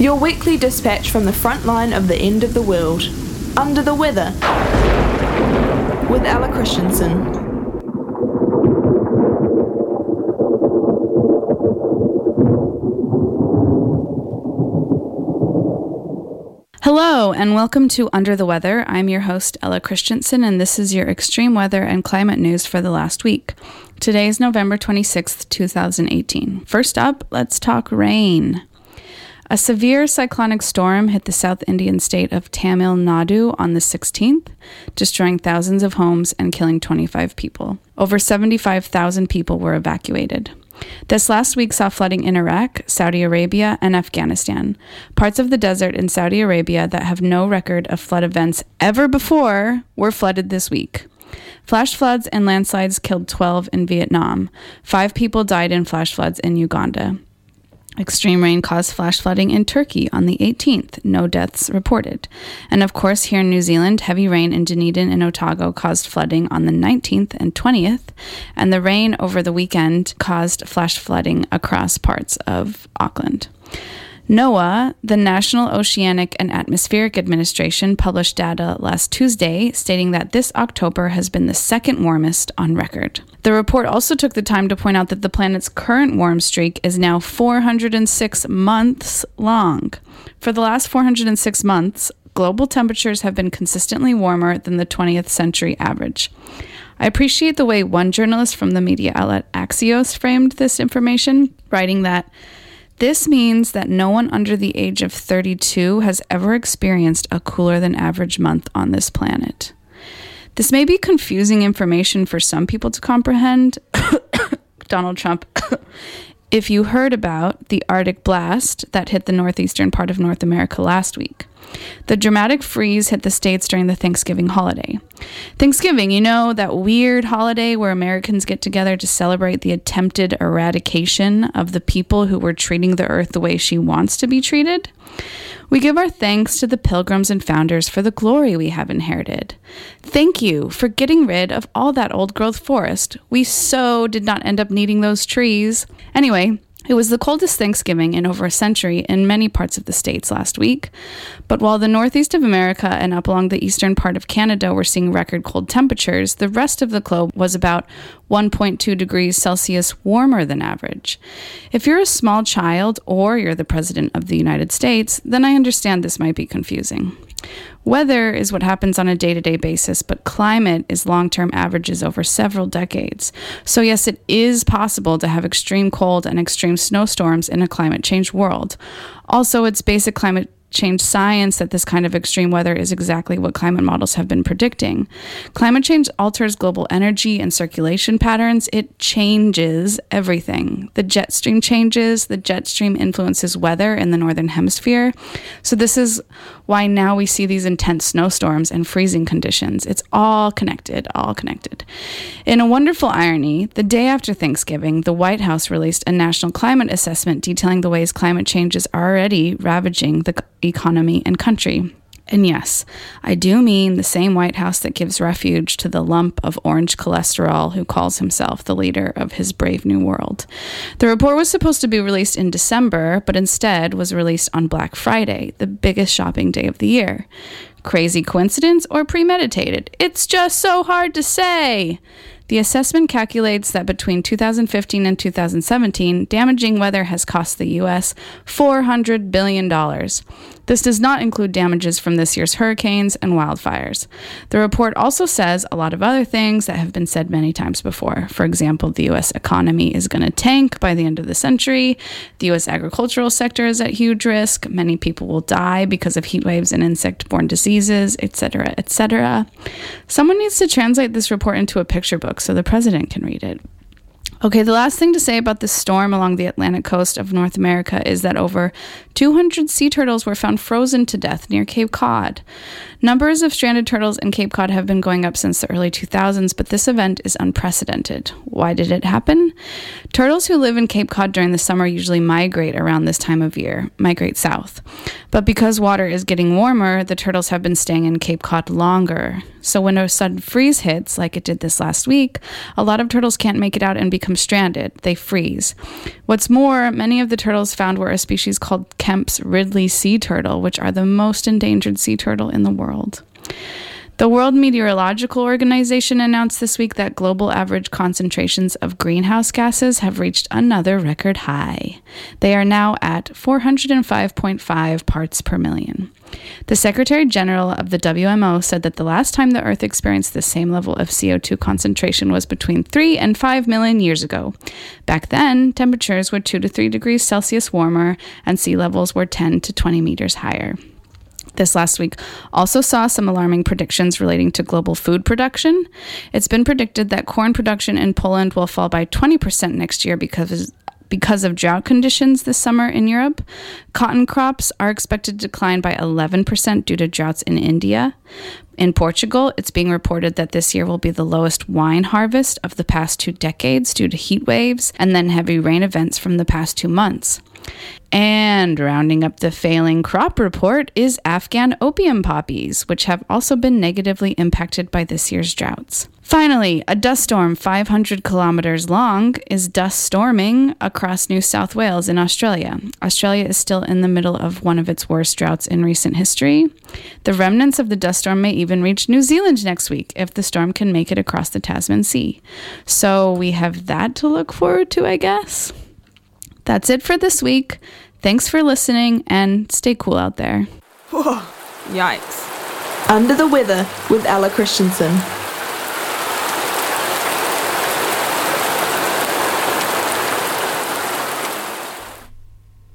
Your weekly dispatch from the front line of the end of the world. Under the Weather with Ella Christensen. Hello, and welcome to Under the Weather. I'm your host, Ella Christensen, and this is your extreme weather and climate news for the last week. Today is November 26th, 2018. First up, let's talk rain. A severe cyclonic storm hit the South Indian state of Tamil Nadu on the 16th, destroying thousands of homes and killing 25 people. Over 75,000 people were evacuated. This last week saw flooding in Iraq, Saudi Arabia, and Afghanistan. Parts of the desert in Saudi Arabia that have no record of flood events ever before were flooded this week. Flash floods and landslides killed 12 in Vietnam. 5 people died in flash floods in Uganda. Extreme rain caused flash flooding in Turkey on the 18th. No deaths reported. And of course, here in New Zealand, heavy rain in Dunedin and Otago caused flooding on the 19th and 20th. And the rain over the weekend caused flash flooding across parts of Auckland. NOAA, the National Oceanic and Atmospheric Administration, published data last Tuesday stating that this October has been the second warmest on record. The report also took the time to point out that the planet's current warm streak is now 406 months long. For the last 406 months, global temperatures have been consistently warmer than the 20th century average. I appreciate the way one journalist from the media outlet Axios framed this information, writing that this means that no one under the age of 32 has ever experienced a cooler than average month on this planet. This may be confusing information for some people to comprehend. Donald Trump. If you heard about the Arctic blast that hit the northeastern part of North America last week. The dramatic freeze hit the states during the Thanksgiving holiday. Thanksgiving, you know, that weird holiday where Americans get together to celebrate the attempted eradication of the people who were treating the earth the way she wants to be treated. We give our thanks to the pilgrims and founders for the glory we have inherited. Thank you for getting rid of all that old-growth forest. We so did not end up needing those trees. Anyway, it was the coldest Thanksgiving in over a century in many parts of the states last week. But while the northeast of America and up along the eastern part of Canada were seeing record cold temperatures, the rest of the globe was about 1.2 degrees Celsius warmer than average. If you're a small child or you're the president of the United States, then I understand this might be confusing. Weather is what happens on a day-to-day basis, but climate is long-term averages over several decades. So yes, it is possible to have extreme cold and extreme snowstorms in a climate change world. Also, it's basic climate change science that this kind of extreme weather is exactly what climate models have been predicting. Climate change alters global energy and circulation patterns. It changes everything. The jet stream changes. The jet stream influences weather in the northern hemisphere. So this is why now we see these intense snowstorms and freezing conditions. It's all connected, all connected. In a wonderful irony, the day after Thanksgiving, the White House released a national climate assessment detailing the ways climate change is already ravaging the economy and country. And yes, I do mean the same White House that gives refuge to the lump of orange cholesterol who calls himself the leader of his brave new world. The report was supposed to be released in December, but instead was released on Black Friday, the biggest shopping day of the year. Crazy coincidence or premeditated? It's just so hard to say. The assessment calculates that between 2015 and 2017, damaging weather has cost the U.S. $400 billion. This does not include damages from this year's hurricanes and wildfires. The report also says a lot of other things that have been said many times before. For example, the U.S. economy is going to tank by the end of the century. The U.S. agricultural sector is at huge risk. Many people will die because of heat waves and insect-borne diseases, etc., etc. Someone needs to translate this report into a picture book so the president can read it. Okay, the last thing to say about this storm along the Atlantic coast of North America is that over 200 sea turtles were found frozen to death near Cape Cod. Numbers of stranded turtles in Cape Cod have been going up since the early 2000s, but this event is unprecedented. Why did it happen? Turtles who live in Cape Cod during the summer usually migrate around this time of year, migrate south. But because water is getting warmer, the turtles have been staying in Cape Cod longer. So when a sudden freeze hits, like it did this last week, a lot of turtles can't make it out and become stranded. They freeze. What's more, many of the turtles found were a species called Kemp's Ridley sea turtle, which are the most endangered sea turtle in the world. The World Meteorological Organization announced this week that global average concentrations of greenhouse gases have reached another record high. They are now at 405.5 parts per million. The Secretary General of the WMO said that the last time the Earth experienced the same level of CO2 concentration was between 3 and 5 million years ago. Back then, temperatures were 2 to 3 degrees Celsius warmer and sea levels were 10 to 20 meters higher. This last week also saw some alarming predictions relating to global food production. It's been predicted that corn production in Poland will fall by 20% next year because of drought conditions this summer in Europe. Cotton crops are expected to decline by 11% due to droughts in India. In Portugal, it's being reported that this year will be the lowest wine harvest of the past 2 decades due to heat waves and then heavy rain events from the past 2 months. And rounding up the failing crop report is Afghan opium poppies, which have also been negatively impacted by this year's droughts. Finally, a dust storm 500 kilometers long is dust storming across New South Wales in Australia. Australia is still in the middle of one of its worst droughts in recent history. The remnants of the dust storm may even reach New Zealand next week if the storm can make it across the Tasman Sea. So we have that to look forward to, I guess. That's it for this week. Thanks for listening and stay cool out there. Whoa, yikes. Under the Weather with Ella Christensen.